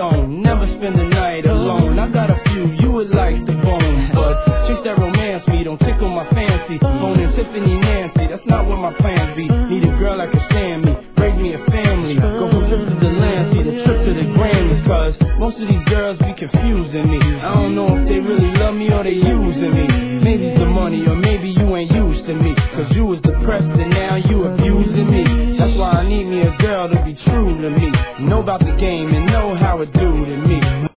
alone. Never spend the night alone. I got a few you would like to bone, but chicks that romance me don't tickle my fancy. Boning Tiffany Nancy, that's not what my plans be. Need a girl that can stand me, break me a family. Go from trip to the land, see the trip to the Grammys. Cause most of these girls be confusing me. I don't know if they really love me or they using me. Maybe it's the money or maybe you ain't used to me. Cause you was depressed and now you abusing me. That's why I need me a girl to be true to me. Know about the game and know how it do to me.